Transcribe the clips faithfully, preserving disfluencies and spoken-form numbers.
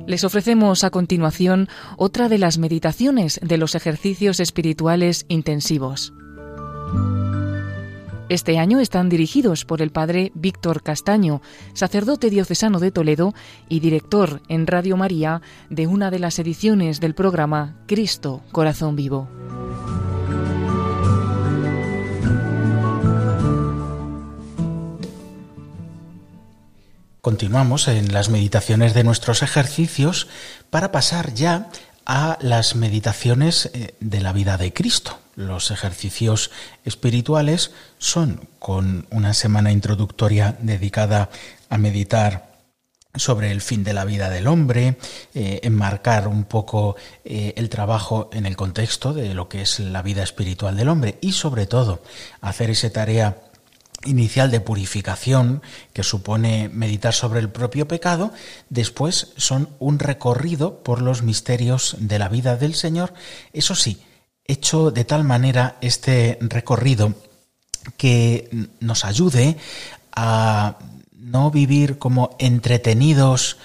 Les ofrecemos a continuación otra de las meditaciones de los ejercicios espirituales intensivos. Este año están dirigidos por el padre Víctor Castaño, sacerdote diocesano de Toledo y director en Radio María de una de las ediciones del programa Cristo, Corazón Vivo. Continuamos en las meditaciones de nuestros ejercicios para pasar ya a las meditaciones de la vida de Cristo. Los ejercicios espirituales son con una semana introductoria dedicada a meditar sobre el fin de la vida del hombre, eh, enmarcar un poco eh, el trabajo en el contexto de lo que es la vida espiritual del hombre y sobre todo hacer esa tarea inicial de purificación que supone meditar sobre el propio pecado. Después son un recorrido por los misterios de la vida del Señor, eso sí, hecho de tal manera este recorrido que nos ayude a no vivir como entretenidos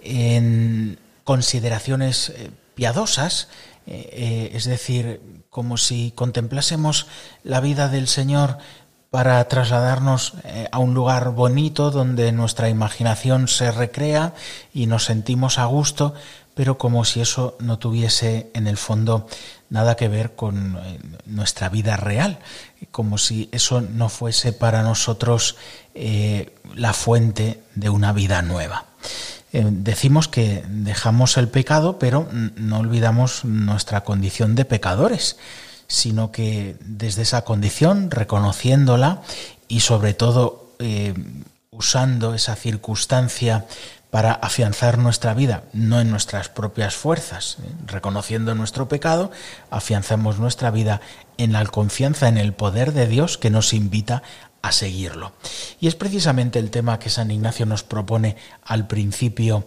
en consideraciones piadosas, eh, es decir, como si contemplásemos la vida del Señor para trasladarnos eh, a un lugar bonito donde nuestra imaginación se recrea y nos sentimos a gusto, pero como si eso no tuviese en el fondo nada que ver con eh, nuestra vida real, como si eso no fuese para nosotros eh, la fuente de una vida nueva. Eh, decimos que dejamos el pecado, pero no olvidamos nuestra condición de pecadores, sino que desde esa condición, reconociéndola y sobre todo eh, usando esa circunstancia para afianzar nuestra vida, no en nuestras propias fuerzas, ¿eh? reconociendo nuestro pecado, afianzamos nuestra vida en la confianza en el poder de Dios que nos invita a seguirlo. Y es precisamente el tema que San Ignacio nos propone al principio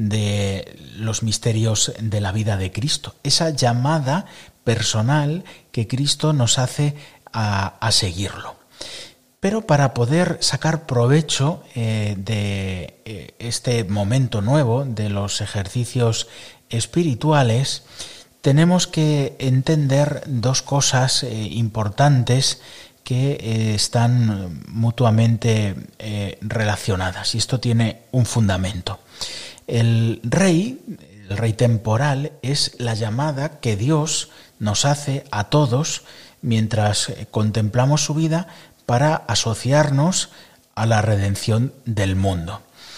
de los misterios de la vida de Cristo, esa llamada personal que Cristo nos hace a, a seguirlo. Pero para poder sacar provecho eh, de eh, este momento nuevo de los ejercicios espirituales, tenemos que entender dos cosas eh, importantes que eh, están mutuamente eh, relacionadas, y esto tiene un fundamento. El rey, el rey temporal, es la llamada que Dios nos hace a todos mientras contemplamos su vida para asociarnos a la redención del mundo.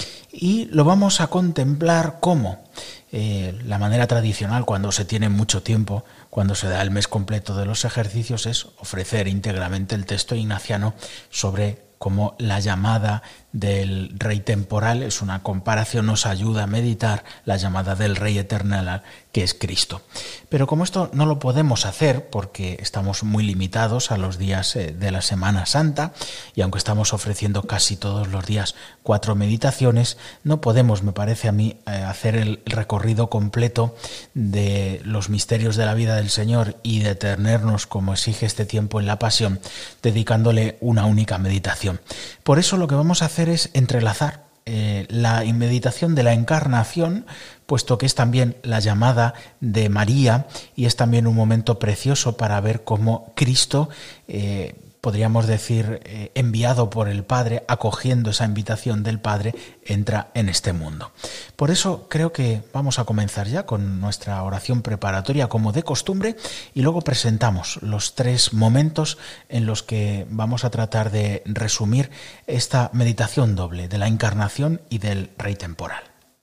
Y lo vamos a contemplar como eh, la manera tradicional, cuando se tiene mucho tiempo, cuando se da el mes completo de los ejercicios, es ofrecer íntegramente el texto ignaciano sobre cómo la llamada del rey temporal es una comparación, nos ayuda a meditar la llamada del rey eternal, que es Cristo. Pero como esto no lo podemos hacer porque estamos muy limitados a los días de la Semana Santa, y aunque estamos ofreciendo casi todos los días cuatro meditaciones, no podemos, me parece a mí, hacer el recorrido completo de los misterios de la vida del Señor y detenernos, como exige este tiempo en la Pasión, dedicándole una única meditación. Por eso lo que vamos a hacer es entrelazar eh, la meditación de la Encarnación, puesto que es también la llamada de María y es también un momento precioso para ver cómo Cristo, eh, podríamos decir, eh, enviado por el Padre, acogiendo esa invitación del Padre, entra en este mundo. Por eso creo que vamos a comenzar ya con nuestra oración preparatoria como de costumbre, y luego presentamos los tres momentos en los que vamos a tratar de resumir esta meditación doble de la Encarnación y del Rey temporal.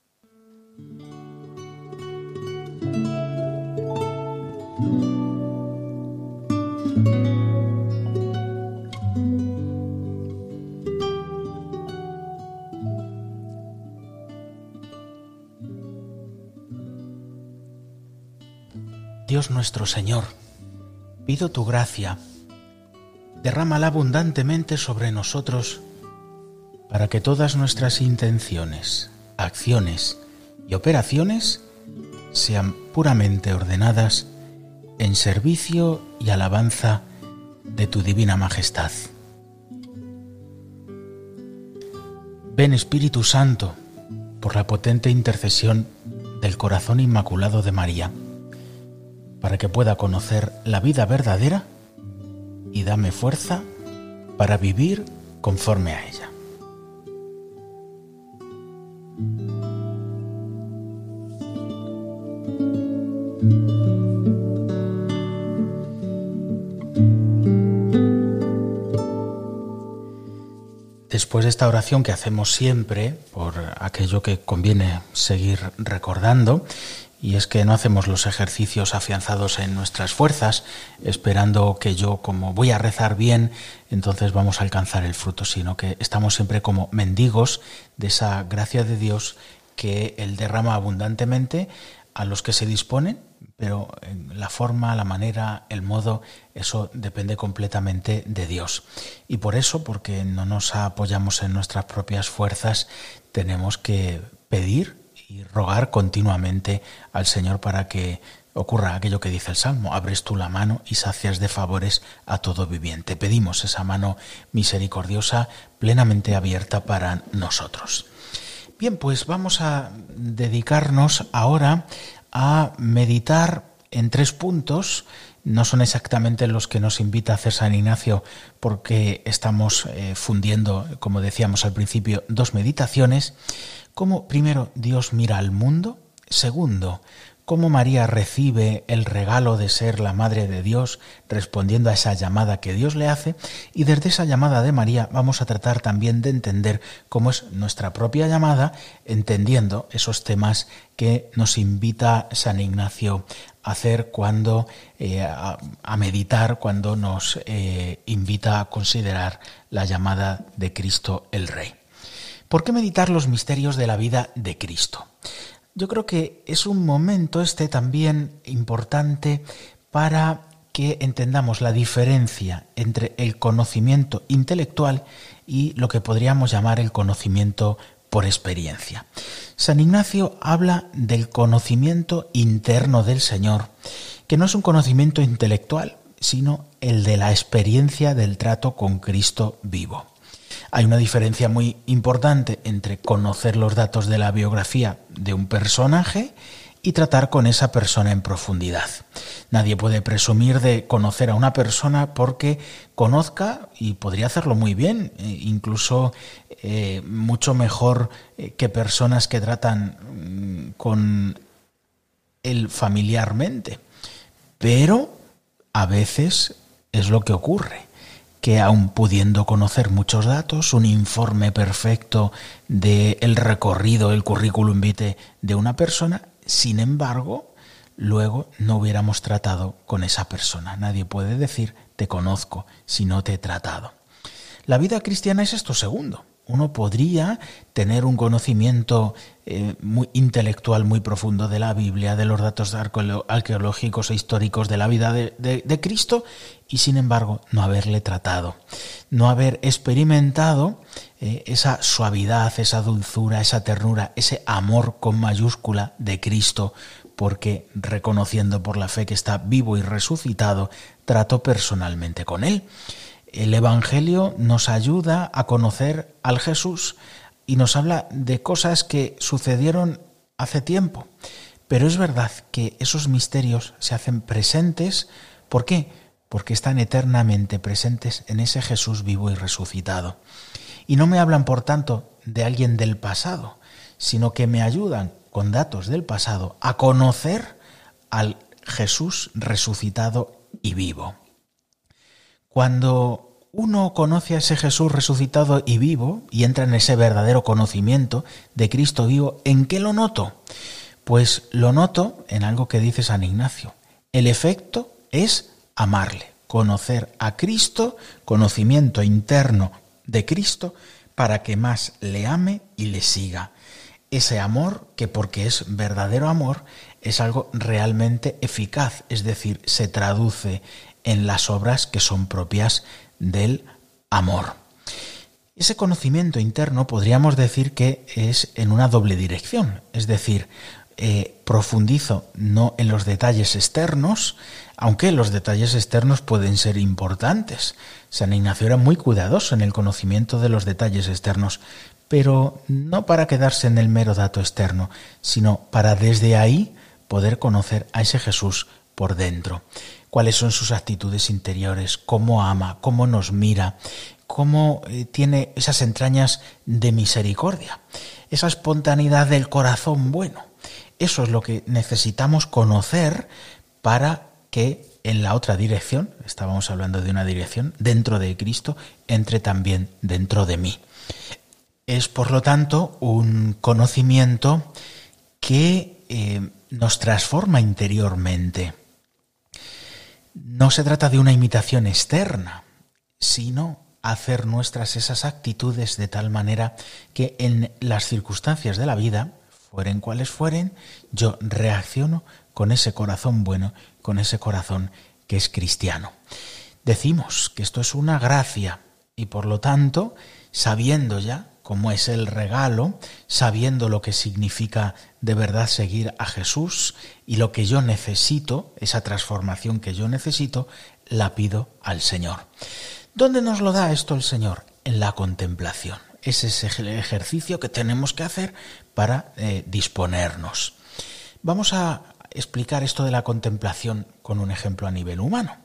Dios nuestro Señor, pido tu gracia, derrámala abundantemente sobre nosotros para que todas nuestras intenciones, acciones y operaciones sean puramente ordenadas en servicio y alabanza de tu divina majestad. Ven, Espíritu Santo, por la potente intercesión del corazón inmaculado de María, para que pueda conocer la vida verdadera y dame fuerza para vivir conforme a ella. Después de esta oración que hacemos siempre, por aquello que conviene seguir recordando, y es que no hacemos los ejercicios afianzados en nuestras fuerzas, esperando que yo, como voy a rezar bien, entonces vamos a alcanzar el fruto, sino que estamos siempre como mendigos de esa gracia de Dios que Él derrama abundantemente a los que se disponen, pero la forma, la manera, el modo, eso depende completamente de Dios. Y por eso, porque no nos apoyamos en nuestras propias fuerzas, tenemos que pedir y rogar continuamente al Señor para que ocurra aquello que dice el Salmo: abres tú la mano y sacias de favores a todo viviente. Pedimos esa mano misericordiosa plenamente abierta para nosotros. Bien, pues vamos a dedicarnos ahora a meditar en tres puntos. No son exactamente los que nos invita a hacer San Ignacio, porque estamos eh, fundiendo, como decíamos al principio, dos meditaciones. Cómo, primero, Dios mira al mundo. Segundo, cómo María recibe el regalo de ser la Madre de Dios, respondiendo a esa llamada que Dios le hace. Y desde esa llamada de María vamos a tratar también de entender cómo es nuestra propia llamada, entendiendo esos temas que nos invita San Ignacio a hacer cuando, eh, a, a meditar, cuando nos eh, invita a considerar la llamada de Cristo el Rey. ¿Por qué meditar los misterios de la vida de Cristo? Yo creo que es un momento este también importante para que entendamos la diferencia entre el conocimiento intelectual y lo que podríamos llamar el conocimiento por experiencia. San Ignacio habla del conocimiento interno del Señor, que no es un conocimiento intelectual, sino el de la experiencia del trato con Cristo vivo. Hay una diferencia muy importante entre conocer los datos de la biografía de un personaje y tratar con esa persona en profundidad. Nadie puede presumir de conocer a una persona porque conozca, y podría hacerlo muy bien, incluso eh, mucho mejor que personas que tratan con él familiarmente. Pero a veces es lo que ocurre, que aun pudiendo conocer muchos datos, un informe perfecto del recorrido, el currículum vitae de una persona, sin embargo, luego no hubiéramos tratado con esa persona. Nadie puede decir te conozco si no te he tratado. La vida cristiana es esto segundo. Uno podría tener un conocimiento eh, muy intelectual muy profundo de la Biblia, de los datos arqueológicos e históricos de la vida de, de, de Cristo, y sin embargo no haberle tratado, no haber experimentado eh, esa suavidad, esa dulzura, esa ternura, ese amor con mayúscula de Cristo, porque reconociendo por la fe que está vivo y resucitado, trato personalmente con Él. El Evangelio nos ayuda a conocer al Jesús y nos habla de cosas que sucedieron hace tiempo. Pero es verdad que esos misterios se hacen presentes. ¿Por qué? Porque están eternamente presentes en ese Jesús vivo y resucitado. Y no me hablan, por tanto, de alguien del pasado, sino que me ayudan con datos del pasado a conocer al Jesús resucitado y vivo. Cuando uno conoce a ese Jesús resucitado y vivo y entra en ese verdadero conocimiento de Cristo vivo, ¿en qué lo noto? Pues lo noto en algo que dice San Ignacio. El efecto es amarle, conocer a Cristo, conocimiento interno de Cristo, para que más le ame y le siga. Ese amor que, porque es verdadero amor, es algo realmente eficaz, es decir, se traduce en las obras que son propias del amor. Ese conocimiento interno podríamos decir que es en una doble dirección, es decir, eh, profundizo no en los detalles externos, aunque los detalles externos pueden ser importantes. San Ignacio era muy cuidadoso en el conocimiento de los detalles externos, pero no para quedarse en el mero dato externo, sino para desde ahí poder conocer a ese Jesús por dentro. Cuáles son sus actitudes interiores, cómo ama, cómo nos mira, cómo eh, tiene esas entrañas de misericordia, esa espontaneidad del corazón bueno. Eso es lo que necesitamos conocer para que en la otra dirección, estábamos hablando de una dirección, dentro de Cristo, entre también dentro de mí. Es, por lo tanto, un conocimiento que eh, nos transforma interiormente. No se trata de una imitación externa, sino hacer nuestras esas actitudes de tal manera que en las circunstancias de la vida, fueren cuales fueren, yo reacciono con ese corazón bueno, con ese corazón que es cristiano. Decimos que esto es una gracia y por lo tanto, sabiendo ya cómo es el regalo, sabiendo lo que significa de verdad seguir a Jesús y lo que yo necesito, esa transformación que yo necesito, la pido al Señor. ¿Dónde nos lo da esto el Señor? En la contemplación. Ese es el ejercicio que tenemos que hacer para eh, disponernos. Vamos a explicar esto de la contemplación con un ejemplo a nivel humano.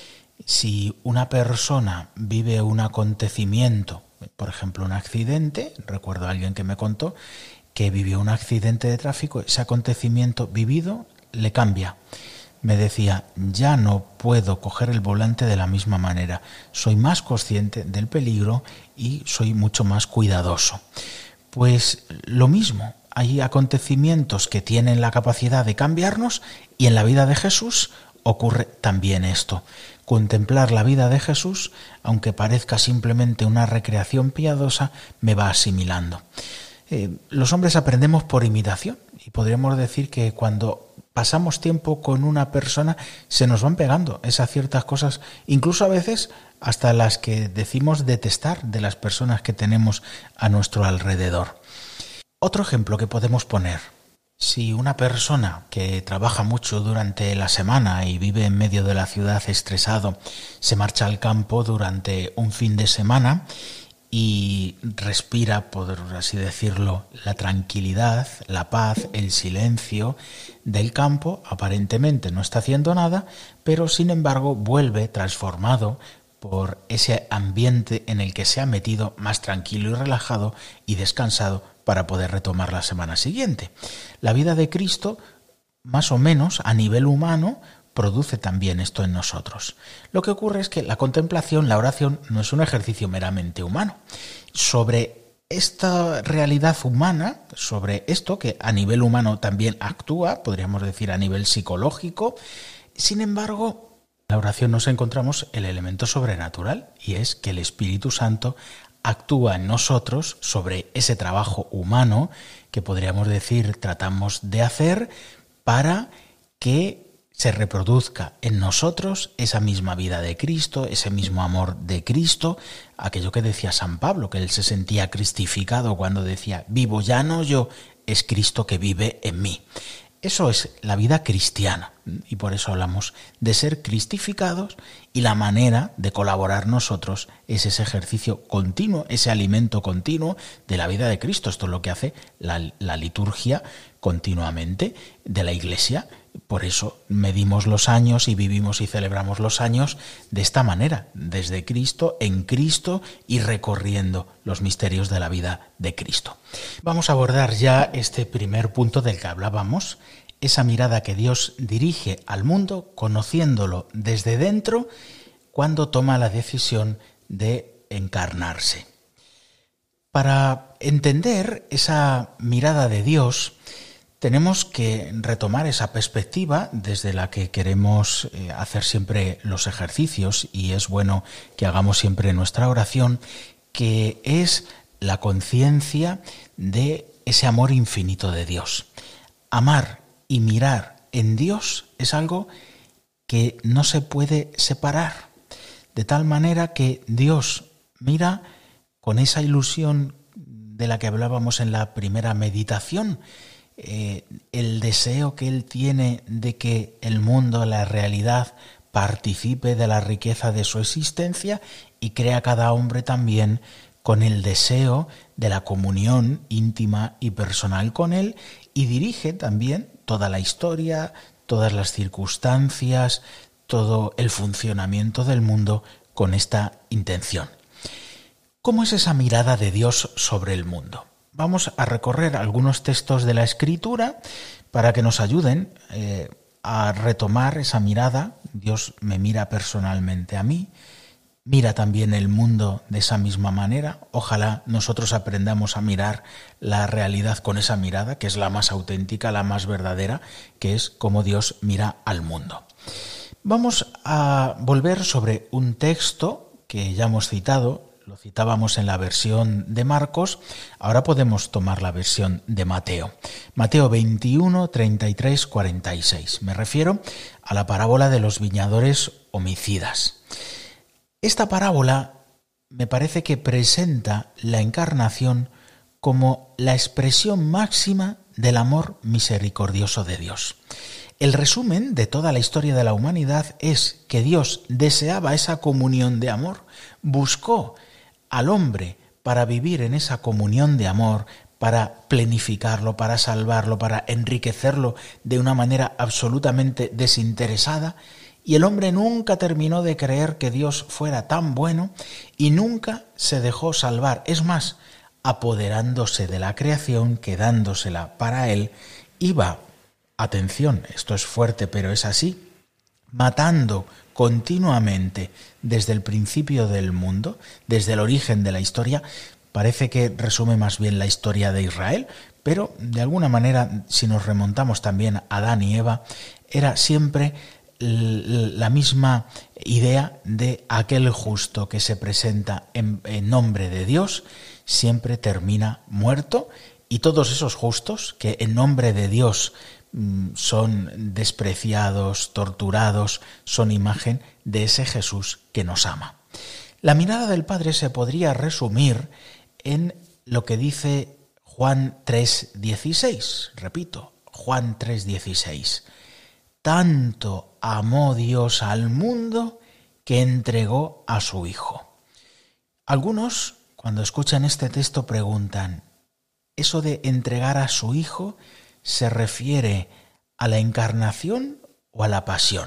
Si una persona vive un acontecimiento, por ejemplo un accidente, recuerdo a alguien que me contó que vivió un accidente de tráfico, ese acontecimiento vivido le cambia. Me decía, ya no puedo coger el volante de la misma manera, soy más consciente del peligro y soy mucho más cuidadoso. Pues lo mismo, hay acontecimientos que tienen la capacidad de cambiarnos y en la vida de Jesús ocurre también esto. Contemplar la vida de Jesús, aunque parezca simplemente una recreación piadosa, me va asimilando. Eh, los hombres aprendemos por imitación y podríamos decir que cuando pasamos tiempo con una persona se nos van pegando esas ciertas cosas, incluso a veces hasta las que decimos detestar de las personas que tenemos a nuestro alrededor. Otro ejemplo que podemos poner. Si una persona que trabaja mucho durante la semana y vive en medio de la ciudad estresado, se marcha al campo durante un fin de semana y respira, por así decirlo, la tranquilidad, la paz, el silencio del campo, aparentemente no está haciendo nada, pero sin embargo vuelve transformado por ese ambiente en el que se ha metido más tranquilo y relajado y descansado para poder retomar la semana siguiente. La vida de Cristo, más o menos a nivel humano, produce también esto en nosotros. Lo que ocurre es que la contemplación, la oración, no es un ejercicio meramente humano. Sobre esta realidad humana, sobre esto que a nivel humano también actúa, podríamos decir a nivel psicológico, sin embargo, en la oración nos encontramos el elemento sobrenatural y es que el Espíritu Santo actúa en nosotros sobre ese trabajo humano que podríamos decir tratamos de hacer para que se reproduzca en nosotros esa misma vida de Cristo, ese mismo amor de Cristo, aquello que decía San Pablo, que él se sentía cristificado cuando decía, vivo ya no yo, es Cristo que vive en mí. Eso es la vida cristiana y por eso hablamos de ser cristificados y la manera de colaborar nosotros es ese ejercicio continuo, ese alimento continuo de la vida de Cristo. Esto es lo que hace la, la liturgia continuamente de la Iglesia. Por eso medimos los años y vivimos y celebramos los años de esta manera, desde Cristo, en Cristo y recorriendo los misterios de la vida de Cristo. Vamos a abordar ya este primer punto del que hablábamos, esa mirada que Dios dirige al mundo, conociéndolo desde dentro, cuando toma la decisión de encarnarse. Para entender esa mirada de Dios, tenemos que retomar esa perspectiva desde la que queremos hacer siempre los ejercicios y es bueno que hagamos siempre nuestra oración, que es la conciencia de ese amor infinito de Dios. Amar y mirar en Dios es algo que no se puede separar, de tal manera que Dios mira con esa ilusión de la que hablábamos en la primera meditación, Eh, el deseo que él tiene de que el mundo, la realidad, participe de la riqueza de su existencia y crea a cada hombre también con el deseo de la comunión íntima y personal con Él, y dirige también toda la historia, todas las circunstancias, todo el funcionamiento del mundo con esta intención. ¿Cómo es esa mirada de Dios sobre el mundo? Vamos a recorrer algunos textos de la Escritura para que nos ayuden eh, a retomar esa mirada. Dios me mira personalmente a mí, mira también el mundo de esa misma manera. Ojalá nosotros aprendamos a mirar la realidad con esa mirada, que es la más auténtica, la más verdadera, que es como Dios mira al mundo. Vamos a volver sobre un texto que ya hemos citado. Lo citábamos en la versión de Marcos, ahora podemos tomar la versión de Mateo. Mateo veintiuno, treinta y tres, cuarenta y seis. Me refiero a la parábola de los viñadores homicidas. Esta parábola me parece que presenta la encarnación como la expresión máxima del amor misericordioso de Dios. El resumen de toda la historia de la humanidad es que Dios deseaba esa comunión de amor, buscó al hombre para vivir en esa comunión de amor, para plenificarlo, para salvarlo, para enriquecerlo de una manera absolutamente desinteresada, y el hombre nunca terminó de creer que Dios fuera tan bueno y nunca se dejó salvar. Es más, apoderándose de la creación, quedándosela para él, iba, atención, esto es fuerte pero es así, matando continuamente desde el principio del mundo, desde el origen de la historia. Parece que resume más bien la historia de Israel, pero de alguna manera, si nos remontamos también a Adán y Eva, era siempre la misma idea de aquel justo que se presenta en, en nombre de Dios, siempre termina muerto, y todos esos justos que en nombre de Dios son despreciados, torturados, son imagen de ese Jesús que nos ama. La mirada del Padre se podría resumir en lo que dice Juan tres dieciséis. Repito, Juan tres dieciséis. Tanto amó Dios al mundo que entregó a su Hijo. Algunos, cuando escuchan este texto, preguntan, ¿eso de entregar a su Hijo se refiere a la encarnación o a la pasión?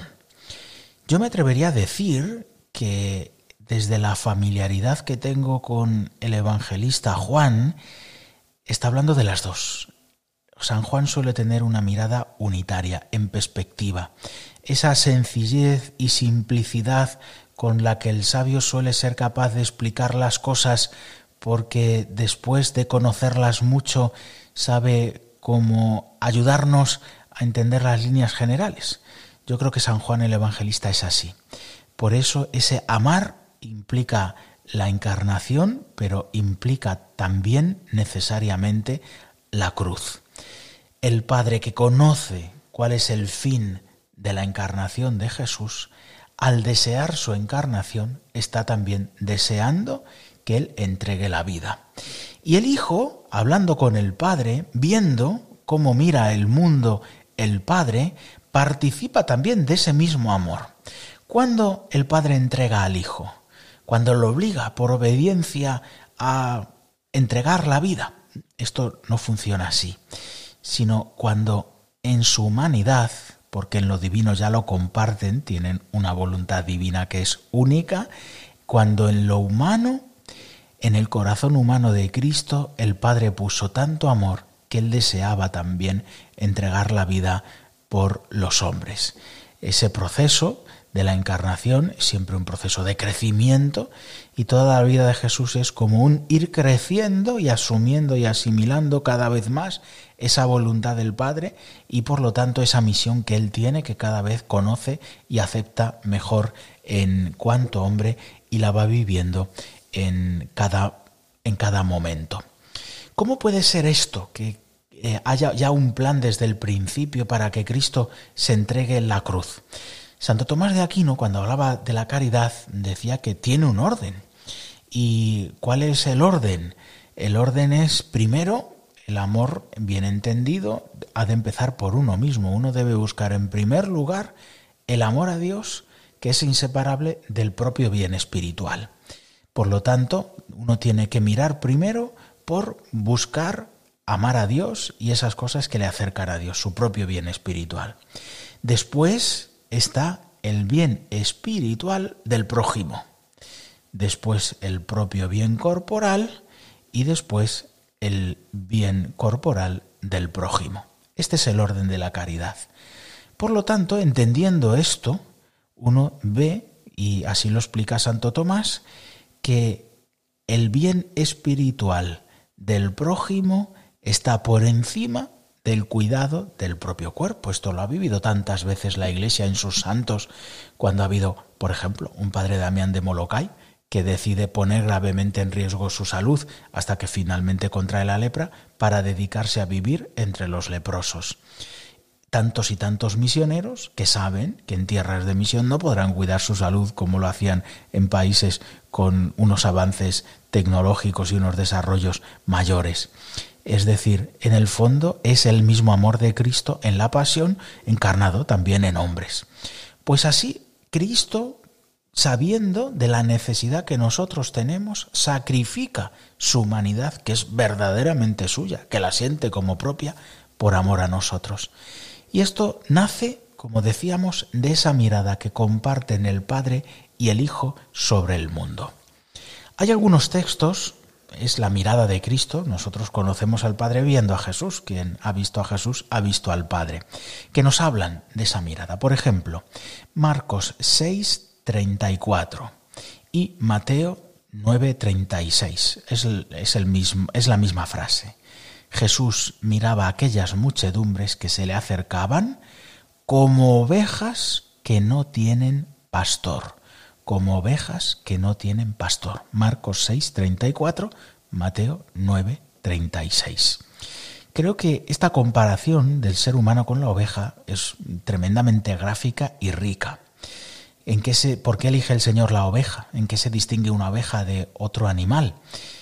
Yo me atrevería a decir que desde la familiaridad que tengo con el evangelista Juan, está hablando de las dos. San Juan suele tener una mirada unitaria, en perspectiva. Esa sencillez y simplicidad con la que el sabio suele ser capaz de explicar las cosas, porque después de conocerlas mucho sabe cómo ayudarnos a entender las líneas generales. Yo creo que San Juan el Evangelista es así. Por eso ese amar implica la encarnación, pero implica también necesariamente la cruz. El Padre, que conoce cuál es el fin de la encarnación de Jesús, al desear su encarnación, está también deseando que Él entregue la vida. Y el Hijo, hablando con el Padre, viendo cómo mira el mundo el Padre, participa también de ese mismo amor. ¿Cuándo el Padre entrega al Hijo? Cuando lo obliga por obediencia a entregar la vida. Esto no funciona así, sino cuando en su humanidad, porque en lo divino ya lo comparten, tienen una voluntad divina que es única, cuando en lo humano, en el corazón humano de Cristo, el Padre puso tanto amor que Él deseaba también entregar la vida por los hombres. Ese proceso de la encarnación es siempre un proceso de crecimiento, y toda la vida de Jesús es como un ir creciendo y asumiendo y asimilando cada vez más esa voluntad del Padre, y por lo tanto esa misión que Él tiene, que cada vez conoce y acepta mejor en cuanto hombre, y la va viviendo en cada, en cada momento. ¿Cómo puede ser esto? Que eh, haya ya un plan desde el principio para que Cristo se entregue en la cruz. Santo Tomás de Aquino, cuando hablaba de la caridad, decía que tiene un orden. ¿Y cuál es el orden? El orden es, primero, el amor bien entendido ha de empezar por uno mismo. Uno debe buscar en primer lugar el amor a Dios, que es inseparable del propio bien espiritual. Por lo tanto, uno tiene que mirar primero por buscar amar a Dios y esas cosas que le acercan a Dios, su propio bien espiritual. Después está el bien espiritual del prójimo, después el propio bien corporal y después el bien corporal del prójimo. Este es el orden de la caridad. Por lo tanto, entendiendo esto, uno ve, y así lo explica Santo Tomás, que el bien espiritual del prójimo está por encima del cuidado del propio cuerpo. Esto lo ha vivido tantas veces la Iglesia en sus santos, cuando ha habido, por ejemplo, un padre Damián de Molokai, que decide poner gravemente en riesgo su salud hasta que finalmente contrae la lepra para dedicarse a vivir entre los leprosos. Tantos y tantos misioneros que saben que en tierras de misión no podrán cuidar su salud como lo hacían en países con unos avances tecnológicos y unos desarrollos mayores. Es decir, en el fondo es el mismo amor de Cristo en la pasión encarnado también en hombres. Pues así, Cristo, sabiendo de la necesidad que nosotros tenemos, sacrifica su humanidad, que es verdaderamente suya, que la siente como propia, por amor a nosotros. Y esto nace, como decíamos, de esa mirada que comparten el Padre y el Hijo sobre el mundo. Hay algunos textos, es la mirada de Cristo, nosotros conocemos al Padre viendo a Jesús, quien ha visto a Jesús ha visto al Padre, que nos hablan de esa mirada. Por ejemplo, Marcos seis, treinta y cuatro y Mateo nueve, treinta y seis. Es, el, es, el mismo, es la misma frase. Jesús miraba a aquellas muchedumbres que se le acercaban como ovejas que no tienen pastor, como ovejas que no tienen pastor. Marcos seis, treinta y cuatro, Mateo nueve, treinta y seis. Creo que esta comparación del ser humano con la oveja es tremendamente gráfica y rica. ¿En qué se, ¿Por qué elige el Señor la oveja? ¿En qué se distingue una oveja de otro animal?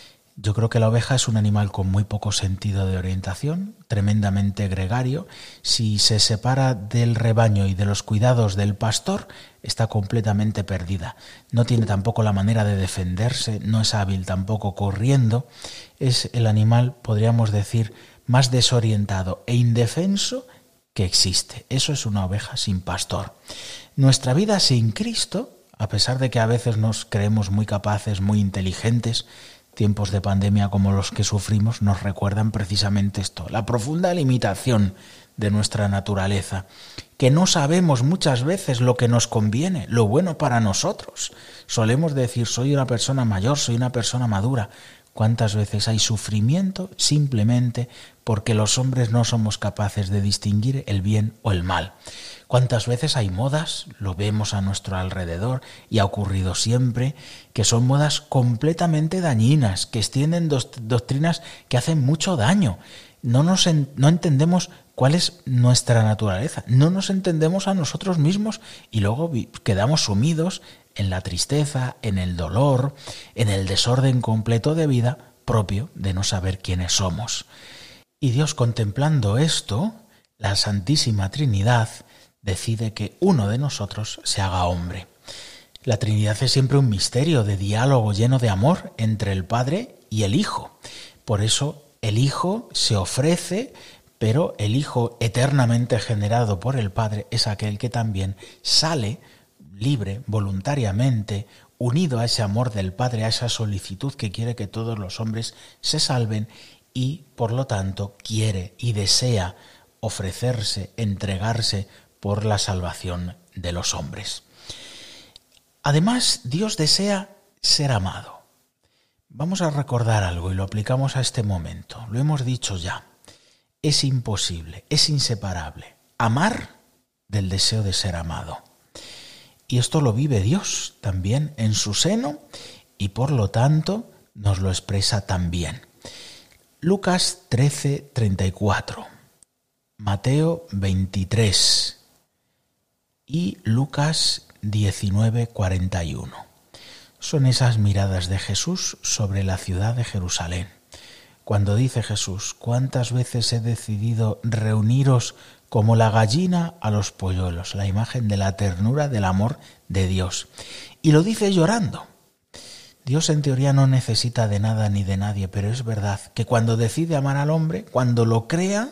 Yo creo que la oveja es un animal con muy poco sentido de orientación, tremendamente gregario. Si se separa del rebaño y de los cuidados del pastor, está completamente perdida. No tiene tampoco la manera de defenderse, no es hábil tampoco corriendo. Es el animal, podríamos decir, más desorientado e indefenso que existe. Eso es una oveja sin pastor. Nuestra vida sin Cristo, a pesar de que a veces nos creemos muy capaces, muy inteligentes, tiempos de pandemia como los que sufrimos nos recuerdan precisamente esto, la profunda limitación de nuestra naturaleza, que no sabemos muchas veces lo que nos conviene, lo bueno para nosotros. Solemos decir, soy una persona mayor, soy una persona madura. ¿Cuántas veces hay sufrimiento simplemente porque los hombres no somos capaces de distinguir el bien o el mal? ¿Cuántas veces hay modas, lo vemos a nuestro alrededor y ha ocurrido siempre, que son modas completamente dañinas, que extienden doctrinas que hacen mucho daño? No nos en, no entendemos cuál es nuestra naturaleza, no nos entendemos a nosotros mismos y luego quedamos sumidos en la tristeza, en el dolor, en el desorden completo de vida propio de no saber quiénes somos. Y Dios, contemplando esto, la Santísima Trinidad decide que uno de nosotros se haga hombre. La Trinidad es siempre un misterio de diálogo lleno de amor entre el Padre y el Hijo. Por eso el Hijo se ofrece, pero el Hijo eternamente generado por el Padre es aquel que también sale libre, voluntariamente, unido a ese amor del Padre, a esa solicitud que quiere que todos los hombres se salven y, por lo tanto, quiere y desea ofrecerse, entregarse por la salvación de los hombres. Además, Dios desea ser amado. Vamos a recordar algo y lo aplicamos a este momento. Lo hemos dicho ya. Es imposible, es inseparable amar del deseo de ser amado. Y esto lo vive Dios también en su seno y por lo tanto nos lo expresa también. Lucas trece, treinta y cuatro, Mateo veintitrés y Lucas diecinueve, cuarenta y uno. Son esas miradas de Jesús sobre la ciudad de Jerusalén. Cuando dice Jesús, ¿cuántas veces he decidido reuniros como la gallina a los polluelos? La imagen de la ternura del amor de Dios. Y lo dice llorando. Dios en teoría no necesita de nada ni de nadie, pero es verdad que cuando decide amar al hombre, cuando lo crea,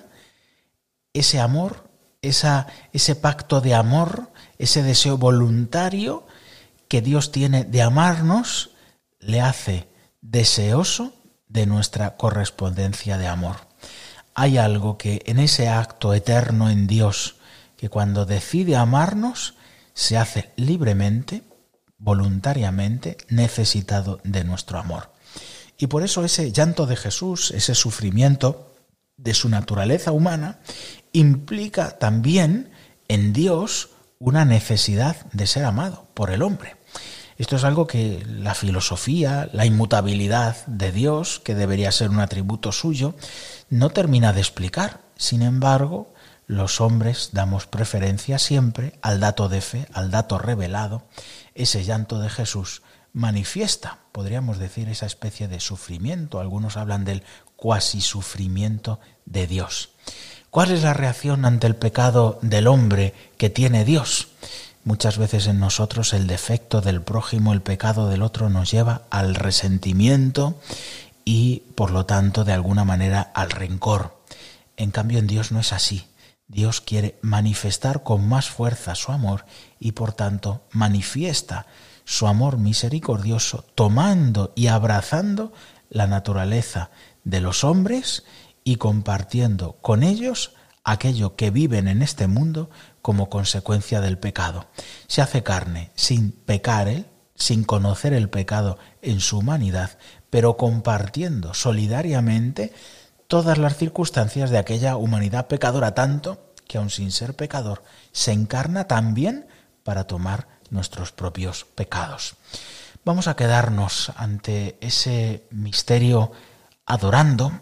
ese amor, esa, ese pacto de amor, ese deseo voluntario que Dios tiene de amarnos, le hace deseoso de nuestra correspondencia de amor. Hay algo que en ese acto eterno en Dios, que cuando decide amarnos, se hace libremente, voluntariamente, necesitado de nuestro amor. Y por eso ese llanto de Jesús, ese sufrimiento de su naturaleza humana, implica también en Dios una necesidad de ser amado por el hombre. Esto es algo que la filosofía, la inmutabilidad de Dios, que debería ser un atributo suyo, no termina de explicar. Sin embargo, los hombres damos preferencia siempre al dato de fe, al dato revelado. Ese llanto de Jesús manifiesta, podríamos decir, esa especie de sufrimiento. Algunos hablan del cuasi sufrimiento de Dios. ¿Cuál es la reacción ante el pecado del hombre que tiene Dios? Muchas veces en nosotros el defecto del prójimo, el pecado del otro, nos lleva al resentimiento y, por lo tanto, de alguna manera al rencor. En cambio, en Dios no es así. Dios quiere manifestar con más fuerza su amor y, por tanto, manifiesta su amor misericordioso tomando y abrazando la naturaleza de los hombres y compartiendo con ellos aquello que viven en este mundo como consecuencia del pecado. Se hace carne sin pecar él, sin conocer el pecado en su humanidad, pero compartiendo solidariamente todas las circunstancias de aquella humanidad pecadora, tanto que aun sin ser pecador se encarna también para tomar nuestros propios pecados. Vamos a quedarnos ante ese misterio adorando,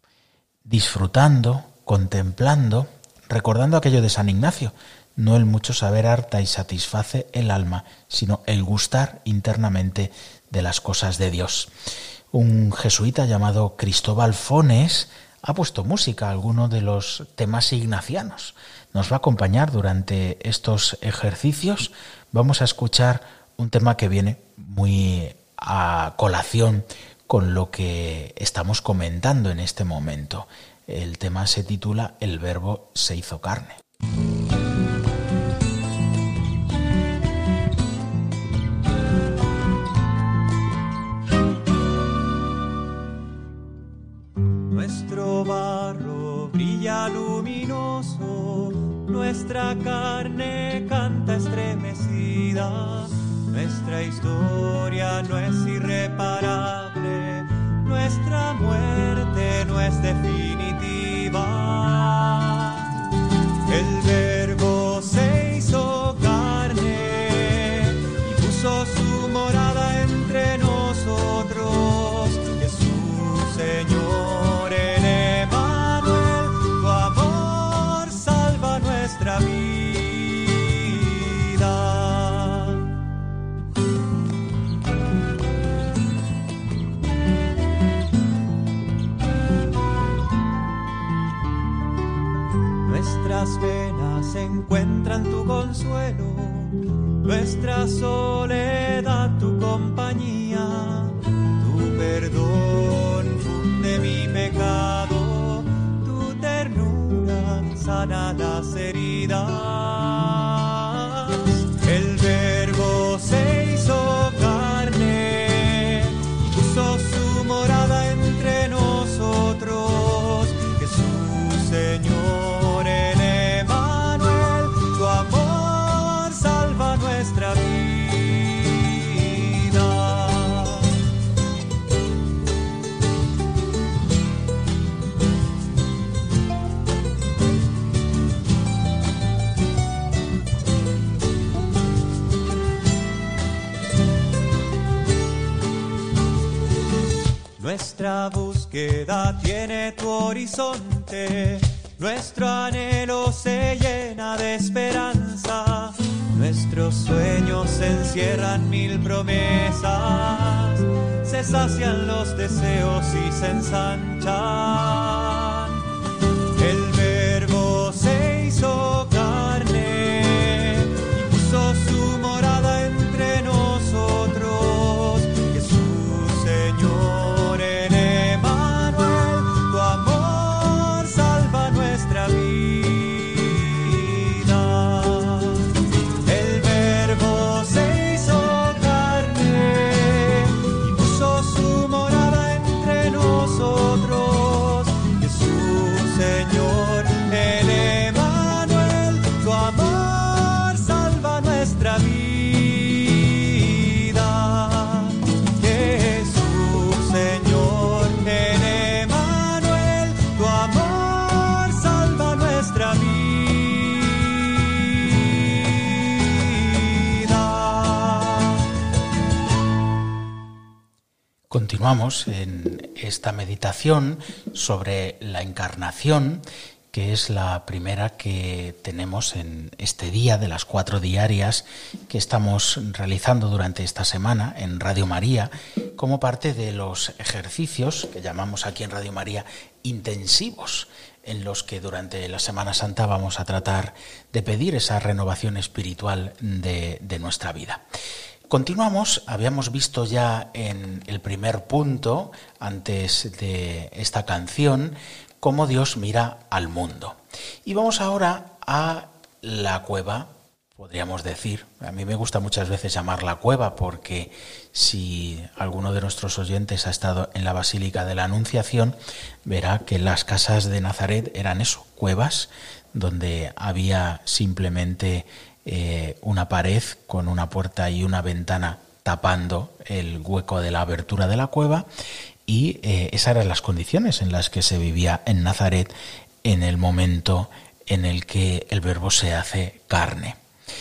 disfrutando, contemplando, recordando aquello de San Ignacio: no el mucho saber harta y satisface el alma, sino el gustar internamente de las cosas de Dios. Un jesuita llamado Cristóbal Fones ha puesto música a alguno de los temas ignacianos. Nos va a acompañar durante estos ejercicios. Vamos a escuchar un tema que viene muy a colación con lo que estamos comentando en este momento. El tema se titula El Verbo se hizo carne. Nuestro barro brilla luminoso, nuestra carne canta estremecida, nuestra historia no es irreparable, nuestra muerte no es definitiva. El Verbo se hizo carne y puso su morada entre nosotros. Jesús, Señor, el Emmanuel, tu amor salva nuestra vida. Nuestras penas encuentran tu consuelo, nuestra soledad tu compañía, tu perdón funde mi pecado, tu ternura sana las heridas. El Verbo se hizo carne y puso su morada entre nosotros. Jesús, Señor, el Emmanuel, tu amor salva nuestra vida. Nuestra búsqueda tiene tu horizonte, nuestro anhelo se llena de esperanza, nuestros sueños se encierran mil promesas, se sacian los deseos y se ensanchan. El Verbo se hizo carne y puso su morada entre nosotros. Jesús, continuamos en esta meditación sobre la encarnación, que es la primera que tenemos en este día de las cuatro diarias que estamos realizando durante esta semana en Radio María, como parte de los ejercicios que llamamos aquí en Radio María intensivos, en los que durante la Semana Santa vamos a tratar de pedir esa renovación espiritual de, de nuestra vida. Continuamos, habíamos visto ya en el primer punto, antes de esta canción, cómo Dios mira al mundo. Y vamos ahora a la cueva, podríamos decir. A mí me gusta muchas veces llamarla cueva porque si alguno de nuestros oyentes ha estado en la Basílica de la Anunciación, verá que las casas de Nazaret eran eso, cuevas, donde había simplemente eh, una pared con una puerta y una ventana tapando el hueco de la abertura de la cueva. Y eh, esas eran las condiciones en las que se vivía en Nazaret en el momento en el que el Verbo se hace carne.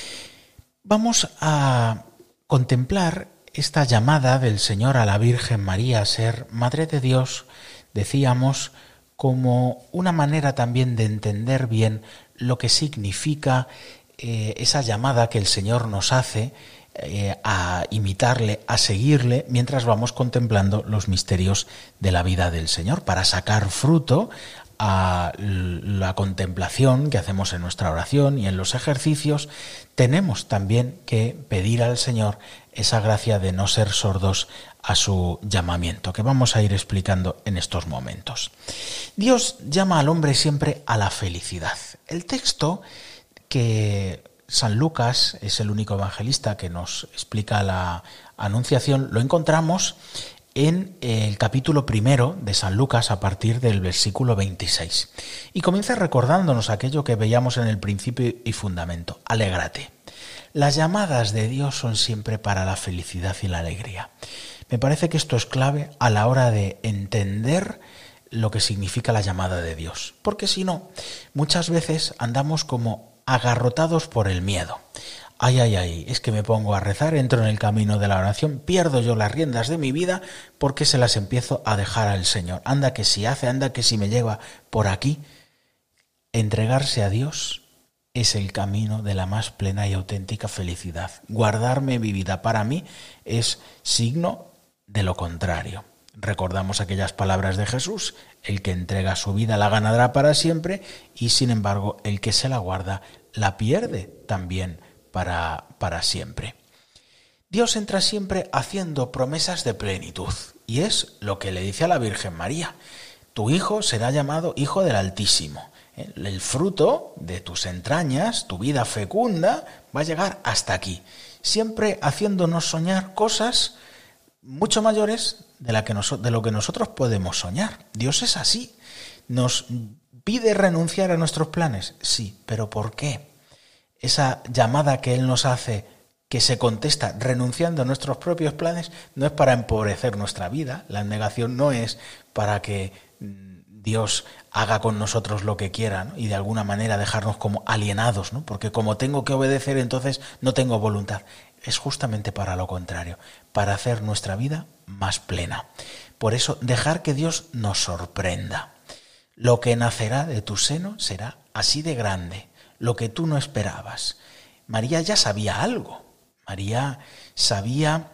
Vamos a contemplar esta llamada del Señor a la Virgen María a ser Madre de Dios, decíamos, como una manera también de entender bien lo que significa eh, esa llamada que el Señor nos hace Eh, a imitarle, a seguirle, mientras vamos contemplando los misterios de la vida del Señor, para sacar fruto a la contemplación que hacemos en nuestra oración y en los ejercicios. Tenemos también que pedir al Señor esa gracia de no ser sordos a su llamamiento, que vamos a ir explicando en estos momentos. Dios llama al hombre siempre a la felicidad. El texto que San Lucas es el único evangelista que nos explica la Anunciación, lo encontramos en el capítulo primero de San Lucas a partir del versículo veintiséis. Y comienza recordándonos aquello que veíamos en el principio y fundamento. Alégrate. Las llamadas de Dios son siempre para la felicidad y la alegría. Me parece que esto es clave a la hora de entender lo que significa la llamada de Dios. Porque si no, muchas veces andamos como agarrotados por el miedo. Ay, ay, ay, es que me pongo a rezar, entro en el camino de la oración, pierdo yo las riendas de mi vida porque se las empiezo a dejar al Señor. Anda que si hace, anda que si me lleva por aquí. Entregarse a Dios es el camino de la más plena y auténtica felicidad. Guardarme mi vida para mí es signo de lo contrario. Recordamos aquellas palabras de Jesús: el que entrega su vida la ganará para siempre, y sin embargo el que se la guarda la pierde también para, para siempre. Dios entra siempre haciendo promesas de plenitud, y es lo que le dice a la Virgen María: tu hijo será llamado Hijo del Altísimo. El fruto de tus entrañas, tu vida fecunda, va a llegar hasta aquí, siempre haciéndonos soñar cosas mucho mayores de, la que nos, de lo que nosotros podemos soñar. Dios es así. ¿Nos pide renunciar a nuestros planes? Sí, pero ¿por qué? Esa llamada que Él nos hace, que se contesta renunciando a nuestros propios planes, no es para empobrecer nuestra vida. La negación no es para que Dios haga con nosotros lo que quiera, ¿no? Y de alguna manera dejarnos como alienados, ¿no? Porque como tengo que obedecer, entonces no tengo voluntad. Es justamente para lo contrario, para hacer nuestra vida más plena. Por eso, dejar que Dios nos sorprenda. Lo que nacerá de tu seno será así de grande, lo que tú no esperabas. María ya sabía algo. María sabía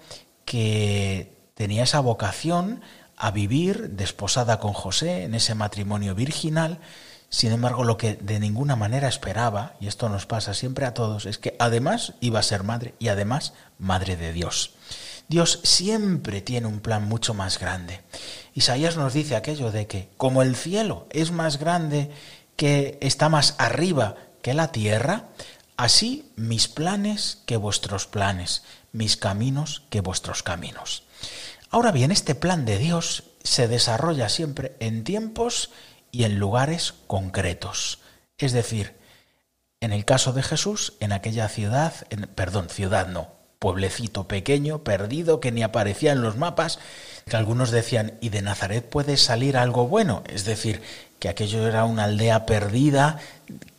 que tenía esa vocación a vivir desposada con José en ese matrimonio virginal. Sin embargo, lo que de ninguna manera esperaba, y esto nos pasa siempre a todos, es que además iba a ser madre, y además madre de Dios. Dios siempre tiene un plan mucho más grande. Isaías nos dice aquello de que como el cielo es más grande, que está más arriba que la tierra, así mis planes que vuestros planes, mis caminos que vuestros caminos. Ahora bien, este plan de Dios se desarrolla siempre en tiempos y en lugares concretos. Es decir, en el caso de Jesús, en aquella ciudad, en, perdón, ciudad no, pueblecito pequeño, perdido, que ni aparecía en los mapas, que algunos decían, ¿y de Nazaret puede salir algo bueno? Es decir, que aquello era una aldea perdida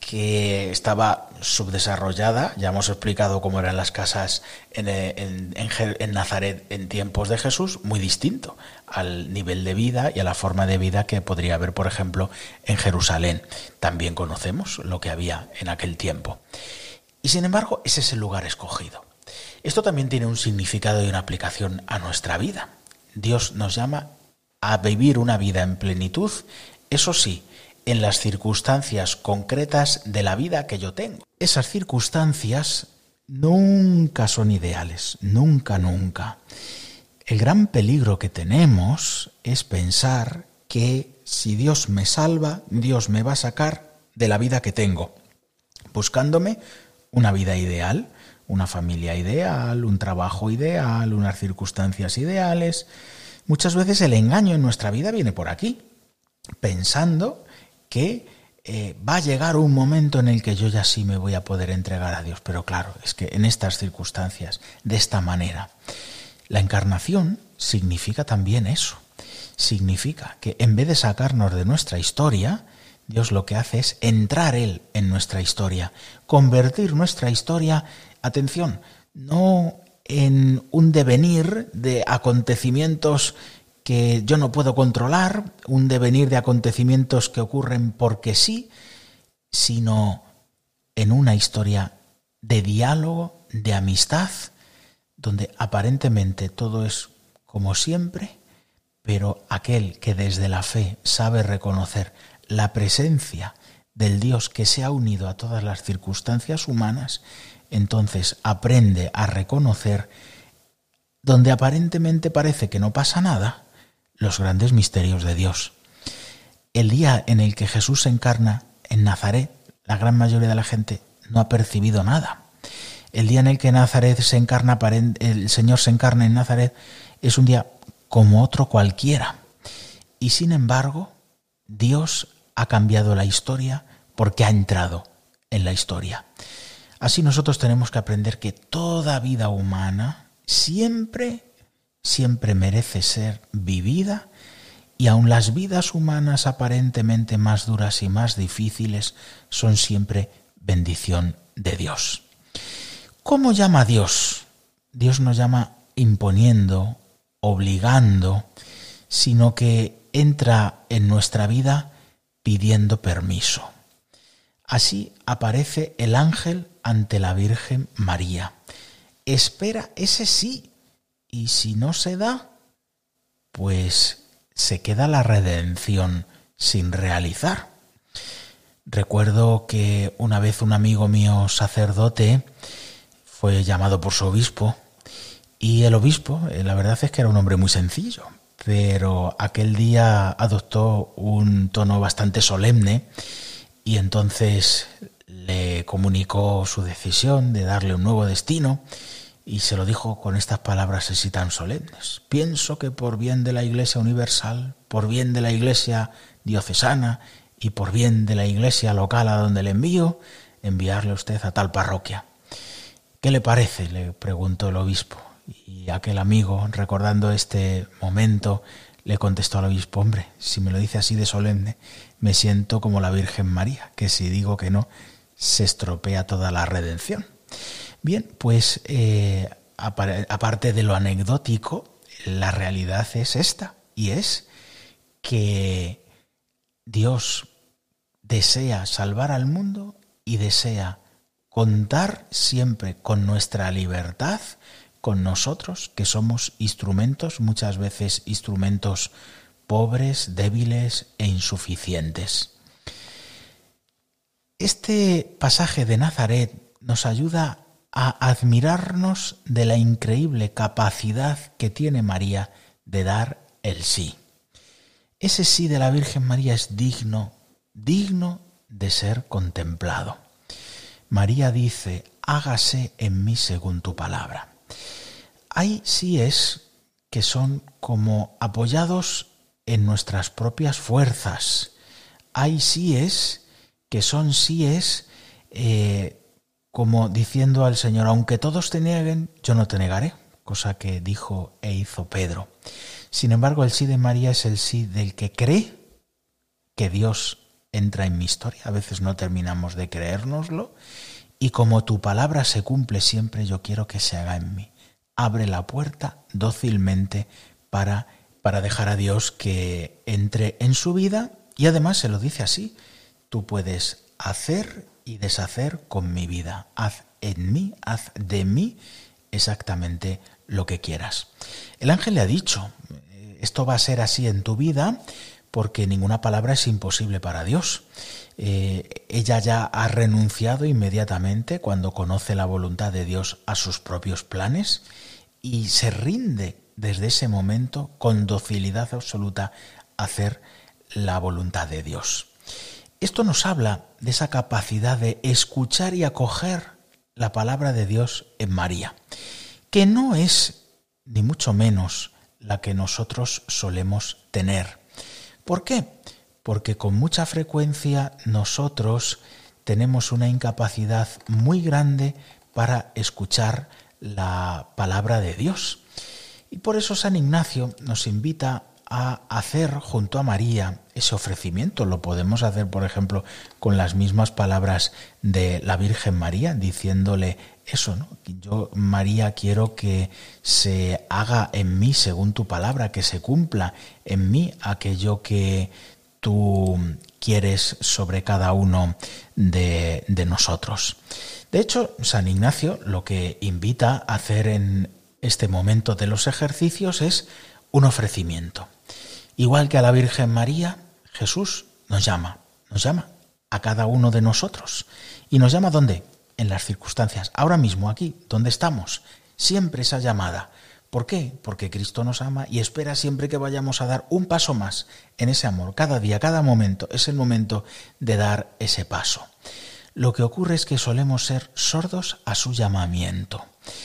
que estaba subdesarrollada. Ya hemos explicado cómo eran las casas en, en, en, en Nazaret en tiempos de Jesús, muy distinto al nivel de vida y a la forma de vida que podría haber, por ejemplo, en Jerusalén. También conocemos lo que había en aquel tiempo. Y sin embargo, ese es el lugar escogido. Esto también tiene un significado y una aplicación a nuestra vida. Dios nos llama a vivir una vida en plenitud, eso sí, en las circunstancias concretas de la vida que yo tengo. Esas circunstancias nunca son ideales, nunca, nunca. El gran peligro que tenemos es pensar que si Dios me salva, Dios me va a sacar de la vida que tengo, buscándome una vida ideal, una familia ideal, un trabajo ideal, unas circunstancias ideales. Muchas veces el engaño en nuestra vida viene por aquí, pensando que eh, va a llegar un momento en el que yo ya sí me voy a poder entregar a Dios. Pero claro, es que en estas circunstancias, de esta manera, la encarnación significa también eso. Significa que en vez de sacarnos de nuestra historia, Dios lo que hace es entrar Él en nuestra historia, convertir nuestra historia, atención, no en un devenir de acontecimientos que yo no puedo controlar, un devenir de acontecimientos que ocurren porque sí, sino en una historia de diálogo, de amistad, donde aparentemente todo es como siempre, pero aquel que desde la fe sabe reconocer la presencia del Dios que se ha unido a todas las circunstancias humanas, entonces aprende a reconocer, donde aparentemente parece que no pasa nada, los grandes misterios de Dios. El día en el que Jesús se encarna en Nazaret, la gran mayoría de la gente no ha percibido nada. El día en el que Nazaret se encarna, el Señor se encarna en Nazaret, es un día como otro cualquiera. Y sin embargo, Dios ha cambiado la historia porque ha entrado en la historia. Así nosotros tenemos que aprender que toda vida humana siempre siempre merece ser vivida, y aun las vidas humanas aparentemente más duras y más difíciles son siempre bendición de Dios. ¿Cómo llama Dios? Dios no llama imponiendo, obligando, sino que entra en nuestra vida pidiendo permiso. Así aparece el ángel ante la Virgen María. Espera ese sí. Y si no se da, pues se queda la redención sin realizar. Recuerdo que una vez un amigo mío sacerdote fue llamado por su obispo, y el obispo, la verdad es que era un hombre muy sencillo, pero aquel día adoptó un tono bastante solemne y entonces le comunicó su decisión de darle un nuevo destino. Y se lo dijo con estas palabras así tan solemnes: pienso que por bien de la Iglesia universal, por bien de la Iglesia diocesana y por bien de la Iglesia local a donde le envío, enviarle a usted a tal parroquia. ¿Qué le parece?, le preguntó el obispo. Y aquel amigo, recordando este momento, le contestó al obispo: hombre, si me lo dice así de solemne, me siento como la Virgen María, que si digo que no, se estropea toda la redención. Bien, pues eh, aparte de lo anecdótico, la realidad es esta, y es que Dios desea salvar al mundo y desea contar siempre con nuestra libertad, con nosotros, que somos instrumentos, muchas veces instrumentos pobres, débiles e insuficientes. Este pasaje de Nazaret nos ayuda a admirarnos de la increíble capacidad que tiene María de dar el sí. Ese sí de la Virgen María es digno, digno de ser contemplado. María dice: hágase en mí según tu palabra. Hay síes que son como apoyados en nuestras propias fuerzas. Hay síes que son síes eh, como diciendo al Señor: aunque todos te nieguen, yo no te negaré, cosa que dijo e hizo Pedro. Sin embargo, el sí de María es el sí del que cree que Dios entra en mi historia, a veces no terminamos de creérnoslo, y como tu palabra se cumple siempre, yo quiero que se haga en mí. Abre la puerta dócilmente para, para dejar a Dios que entre en su vida, y además se lo dice así: tú puedes hacer y deshacer con mi vida. Haz en mí, haz de mí exactamente lo que quieras. El ángel le ha dicho: esto va a ser así en tu vida porque ninguna palabra es imposible para Dios. Eh, ella ya ha renunciado inmediatamente cuando conoce la voluntad de Dios a sus propios planes y se rinde desde ese momento con docilidad absoluta a hacer la voluntad de Dios. Esto nos habla de esa capacidad de escuchar y acoger la palabra de Dios en María, que no es ni mucho menos la que nosotros solemos tener. ¿Por qué? Porque con mucha frecuencia nosotros tenemos una incapacidad muy grande para escuchar la palabra de Dios. Y por eso San Ignacio nos invita a hacer junto a María ese ofrecimiento. Lo podemos hacer, por ejemplo, con las mismas palabras de la Virgen María, diciéndole eso, ¿no? Yo, María, quiero que se haga en mí según tu palabra, que se cumpla en mí aquello que tú quieres sobre cada uno de, de nosotros. De hecho, San Ignacio lo que invita a hacer en este momento de los ejercicios es un ofrecimiento. Igual que a la Virgen María, Jesús nos llama, nos llama a cada uno de nosotros. ¿Y nos llama dónde? En las circunstancias, ahora mismo, aquí, donde estamos. Siempre esa llamada. ¿Por qué? Porque Cristo nos ama y espera siempre que vayamos a dar un paso más en ese amor. Cada día, cada momento, es el momento de dar ese paso. Lo que ocurre es que solemos ser sordos a su llamamiento.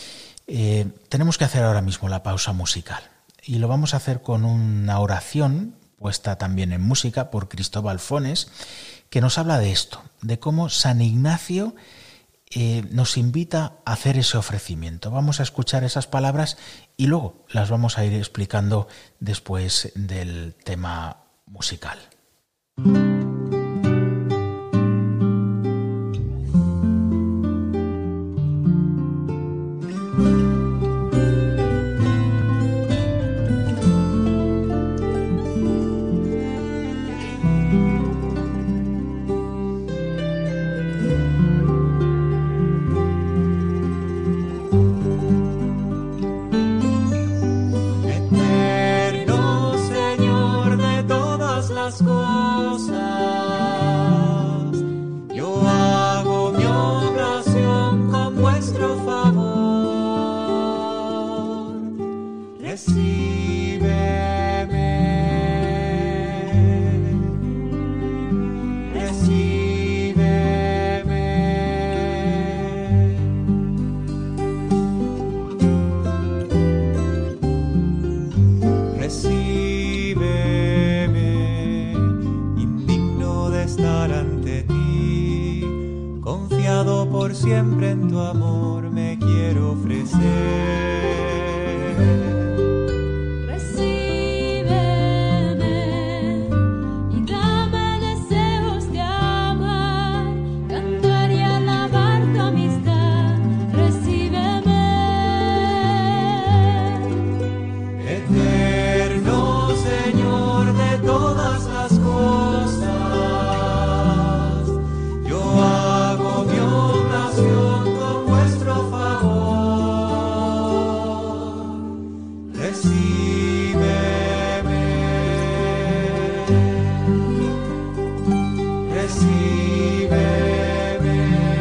Eh, tenemos que hacer ahora mismo la pausa musical. Y lo vamos a hacer con una oración puesta también en música por Cristóbal Fones, que nos habla de esto, de cómo San Ignacio eh, nos invita a hacer ese ofrecimiento. Vamos a escuchar esas palabras y luego las vamos a ir explicando después del tema musical. Siempre en tu amor me quiero ofrecer. Recíbeme y dame deseos de amar, cantar y alabar tu amistad. Recíbeme, eterno Señor de todas las cosas. Yo hago mi oración con vuestro favor. Recíbeme, recíbeme.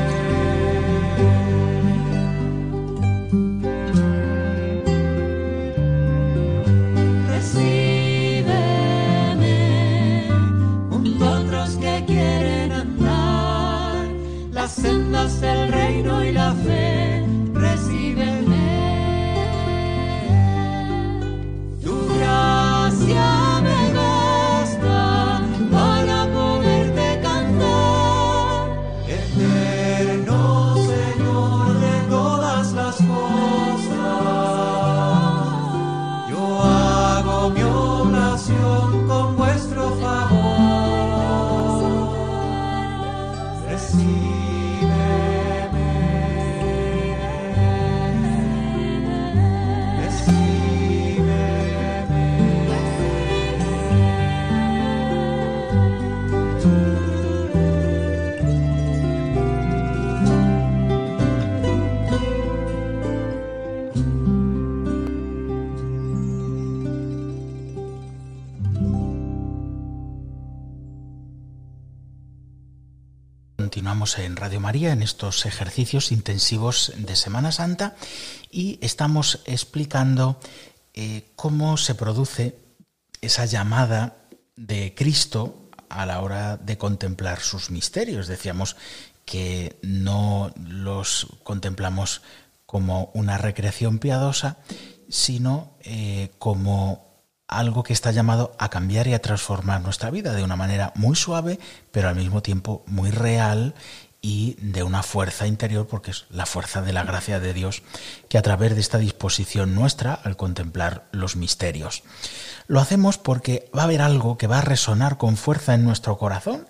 Recíbeme junto a otros que quieren andar las sendas del reino y la fe. Recíbeme, tu gracia me basta para poderte cantar. Eterno Señor de todas las cosas, yo hago mi oración con vuestro favor. Continuamos en Radio María en estos ejercicios intensivos de Semana Santa y estamos explicando eh, cómo se produce esa llamada de Cristo a la hora de contemplar sus misterios. Decíamos que no los contemplamos como una recreación piadosa, sino eh, como algo que está llamado a cambiar y a transformar nuestra vida de una manera muy suave, pero al mismo tiempo muy real y de una fuerza interior, porque es la fuerza de la gracia de Dios que a través de esta disposición nuestra al contemplar los misterios. Lo hacemos porque va a haber algo que va a resonar con fuerza en nuestro corazón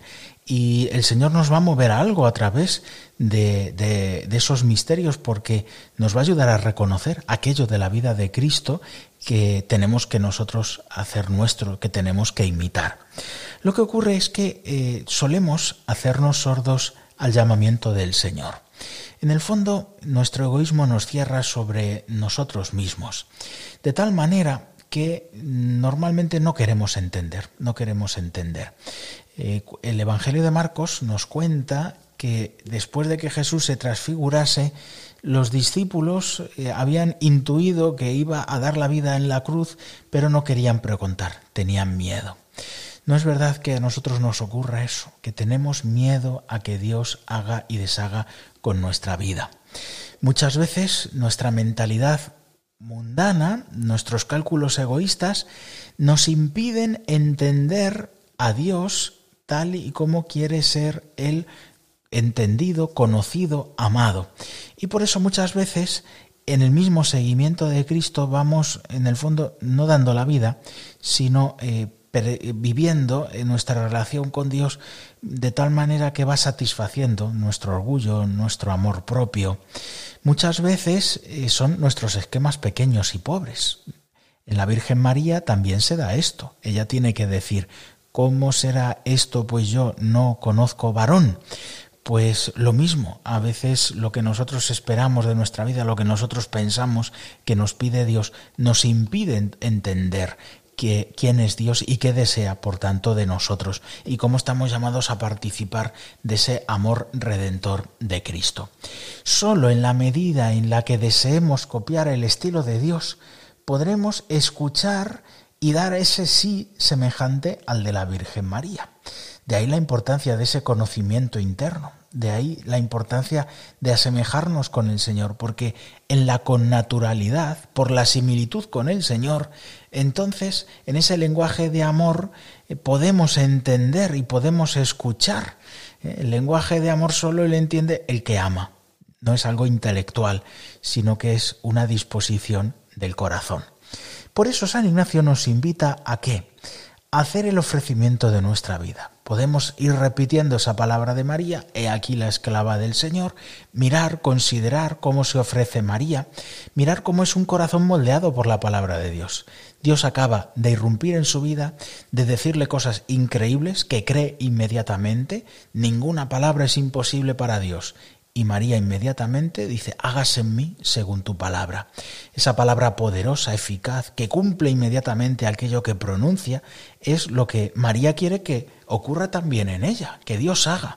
y el Señor nos va a mover a algo a través de, de, de esos misterios, porque nos va a ayudar a reconocer aquello de la vida de Cristo que tenemos que nosotros hacer nuestro, que tenemos que imitar. Lo que ocurre es que eh, solemos hacernos sordos al llamamiento del Señor. En el fondo, nuestro egoísmo nos cierra sobre nosotros mismos, de tal manera que normalmente no queremos entender, no queremos entender. Eh, el Evangelio de Marcos nos cuenta que después de que Jesús se transfigurase, los discípulos eh, habían intuido que iba a dar la vida en la cruz, pero no querían preguntar, tenían miedo. ¿No es verdad que a nosotros nos ocurra eso? Que tenemos miedo a que Dios haga y deshaga con nuestra vida. Muchas veces nuestra mentalidad mundana, nuestros cálculos egoístas, nos impiden entender a Dios tal y como quiere ser Él entendido, conocido, amado. Y por eso muchas veces en el mismo seguimiento de Cristo vamos, en el fondo, no dando la vida, sino eh, viviendo en nuestra relación con Dios de tal manera que va satisfaciendo nuestro orgullo, nuestro amor propio. Muchas veces eh, son nuestros esquemas pequeños y pobres. En la Virgen María también se da esto. Ella tiene que decir, ¿cómo será esto? Pues yo no conozco varón. Pues lo mismo, a veces lo que nosotros esperamos de nuestra vida, lo que nosotros pensamos que nos pide Dios, nos impide entender que, quién es Dios y qué desea, por tanto, de nosotros, y cómo estamos llamados a participar de ese amor redentor de Cristo. Solo en la medida en la que deseemos copiar el estilo de Dios, podremos escuchar y dar ese sí semejante al de la Virgen María. De ahí la importancia de ese conocimiento interno, de ahí la importancia de asemejarnos con el Señor, porque en la connaturalidad, por la similitud con el Señor, entonces en ese lenguaje de amor eh, podemos entender y podemos escuchar. El lenguaje de amor solo lo entiende el que ama, no es algo intelectual, sino que es una disposición del corazón. Por eso San Ignacio nos invita a ¿qué? A hacer el ofrecimiento de nuestra vida. Podemos ir repitiendo esa palabra de María, he aquí la esclava del Señor, mirar, considerar cómo se ofrece María, mirar cómo es un corazón moldeado por la palabra de Dios. Dios acaba de irrumpir en su vida, de decirle cosas increíbles que cree inmediatamente, ninguna palabra es imposible para Dios. Y María inmediatamente dice, hágase en mí según tu palabra. Esa palabra poderosa, eficaz, que cumple inmediatamente aquello que pronuncia, es lo que María quiere que ocurra también en ella, que Dios haga.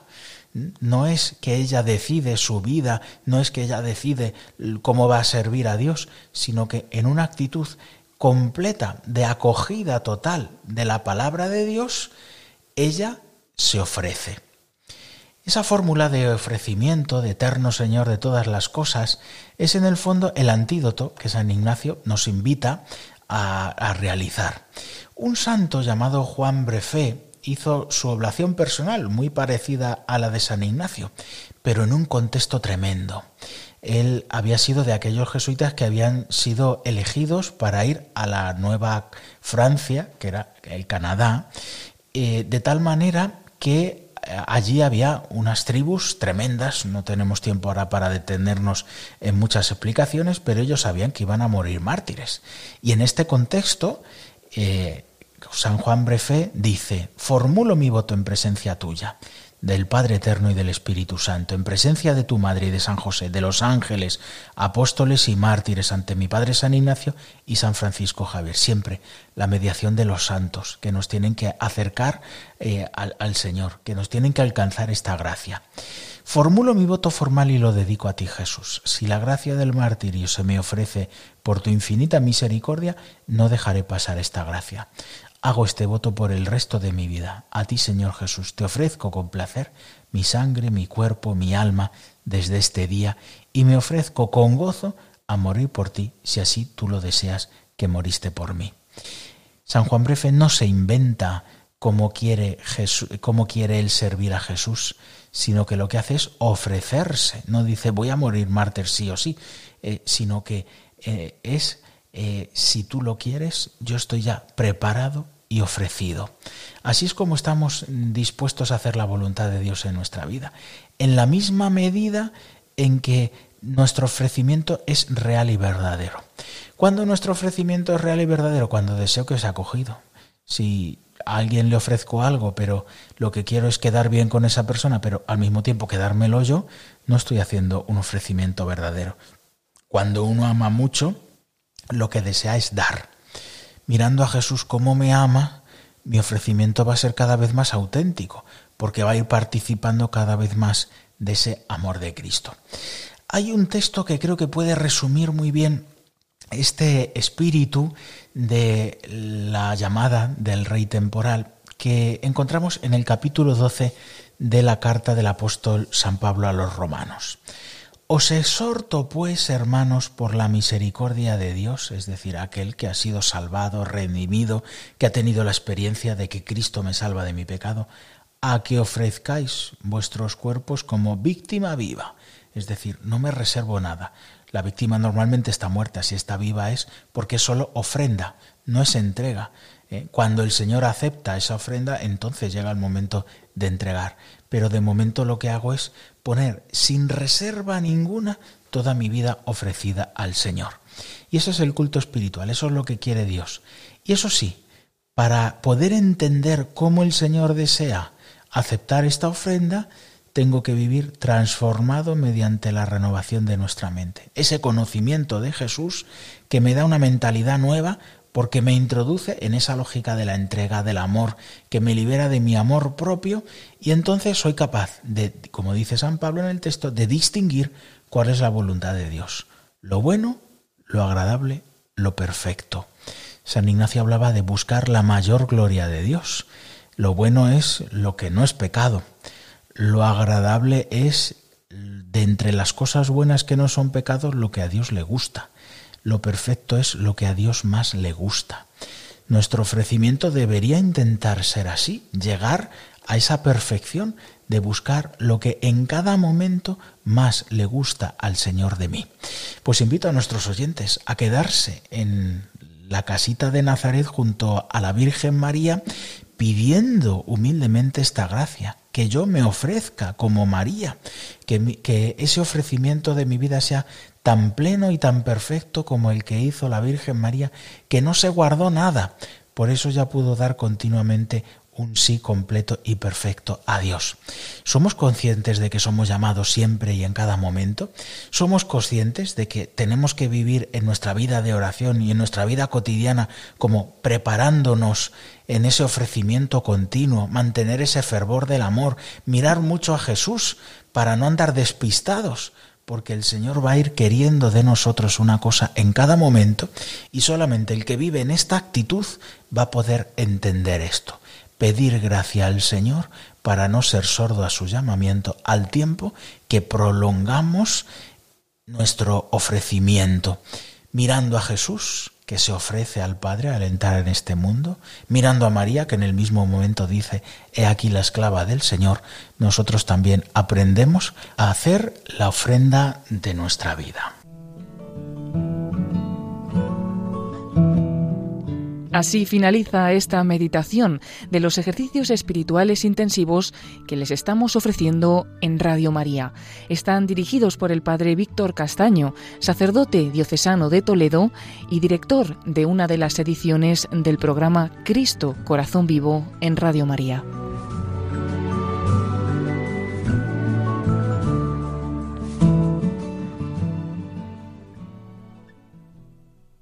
No es que ella decide su vida, no es que ella decide cómo va a servir a Dios, sino que en una actitud completa de acogida total de la palabra de Dios, ella se ofrece. Esa fórmula de ofrecimiento, de eterno Señor de todas las cosas, es en el fondo el antídoto que San Ignacio nos invita a, a realizar. Un santo llamado Juan Brefé hizo su oblación personal muy parecida a la de San Ignacio, pero en un contexto tremendo. Él había sido de aquellos jesuitas que habían sido elegidos para ir a la Nueva Francia, que era el Canadá, eh, de tal manera que allí había unas tribus tremendas, no tenemos tiempo ahora para detenernos en muchas explicaciones, pero ellos sabían que iban a morir mártires. Y en este contexto, eh, San Juan Brefé dice: formulo mi voto en presencia tuya, del Padre Eterno y del Espíritu Santo, en presencia de tu Madre y de San José, de los ángeles, apóstoles y mártires, ante mi Padre San Ignacio y San Francisco Javier. Siempre la mediación de los santos, que nos tienen que acercar eh, al, al Señor, que nos tienen que alcanzar esta gracia. Formulo mi voto formal y lo dedico a ti, Jesús. Si la gracia del martirio se me ofrece por tu infinita misericordia, no dejaré pasar esta gracia. Hago este voto por el resto de mi vida. A ti, Señor Jesús, te ofrezco con placer mi sangre, mi cuerpo, mi alma desde este día, y me ofrezco con gozo a morir por ti, si así tú lo deseas, que moriste por mí. San Juan Brefé no se inventa cómo quiere, Jesús, cómo quiere él servir a Jesús, sino que lo que hace es ofrecerse. No dice voy a morir mártir sí o sí, eh, sino que eh, es... Eh, si tú lo quieres, yo estoy ya preparado y ofrecido. Así es como estamos dispuestos a hacer la voluntad de Dios en nuestra vida, en la misma medida en que nuestro ofrecimiento es real y verdadero. ¿Cuándo nuestro ofrecimiento es real y verdadero? Cuando deseo que sea acogido. Si a alguien le ofrezco algo, pero lo que quiero es quedar bien con esa persona, pero al mismo tiempo quedármelo yo, no estoy haciendo un ofrecimiento verdadero. Cuando uno ama mucho, lo que desea es dar. Mirando a Jesús como me ama, mi ofrecimiento va a ser cada vez más auténtico, porque va a ir participando cada vez más de ese amor de Cristo. Hay un texto que creo que puede resumir muy bien este espíritu de la llamada del Rey temporal, que encontramos en el capítulo doce de la carta del apóstol San Pablo a los romanos. Os exhorto, pues, hermanos, por la misericordia de Dios, es decir, aquel que ha sido salvado, redimido, que ha tenido la experiencia de que Cristo me salva de mi pecado, a que ofrezcáis vuestros cuerpos como víctima viva. Es decir, no me reservo nada. La víctima normalmente está muerta, si está viva es porque es solo ofrenda, no es entrega. ¿Eh? Cuando el Señor acepta esa ofrenda, entonces llega el momento de entregar. Pero de momento lo que hago es poner sin reserva ninguna toda mi vida ofrecida al Señor. Y eso es el culto espiritual, eso es lo que quiere Dios. Y eso sí, para poder entender cómo el Señor desea aceptar esta ofrenda, tengo que vivir transformado mediante la renovación de nuestra mente. Ese conocimiento de Jesús que me da una mentalidad nueva, porque me introduce en esa lógica de la entrega, del amor, que me libera de mi amor propio, y entonces soy capaz de, como dice San Pablo en el texto, de distinguir cuál es la voluntad de Dios. Lo bueno, lo agradable, lo perfecto. San Ignacio hablaba de buscar la mayor gloria de Dios. Lo bueno es lo que no es pecado. Lo agradable es, de entre las cosas buenas que no son pecados, lo que a Dios le gusta. Lo perfecto es lo que a Dios más le gusta. Nuestro ofrecimiento debería intentar ser así, llegar a esa perfección de buscar lo que en cada momento más le gusta al Señor de mí. Pues invito a nuestros oyentes a quedarse en la casita de Nazaret junto a la Virgen María, pidiendo humildemente esta gracia, que yo me ofrezca como María, que, mi, que ese ofrecimiento de mi vida sea tan pleno y tan perfecto como el que hizo la Virgen María, que no se guardó nada, por eso ya pudo dar continuamente un sí completo y perfecto a Dios. ¿Somos conscientes de que somos llamados siempre y en cada momento? ¿Somos conscientes de que tenemos que vivir en nuestra vida de oración y en nuestra vida cotidiana como preparándonos en ese ofrecimiento continuo, mantener ese fervor del amor, mirar mucho a Jesús para no andar despistados? Porque el Señor va a ir queriendo de nosotros una cosa en cada momento, y solamente el que vive en esta actitud va a poder entender esto. Pedir gracia al Señor para no ser sordo a su llamamiento al tiempo que prolongamos nuestro ofrecimiento, mirando a Jesús, que se ofrece al Padre al entrar en este mundo, mirando a María, que en el mismo momento dice, he aquí la esclava del Señor. Nosotros también aprendemos a hacer la ofrenda de nuestra vida. Así finaliza esta meditación de los ejercicios espirituales intensivos que les estamos ofreciendo en Radio María. Están dirigidos por el Padre Víctor Castaño, sacerdote diocesano de Toledo y director de una de las ediciones del programa Cristo, Corazón Vivo en Radio María.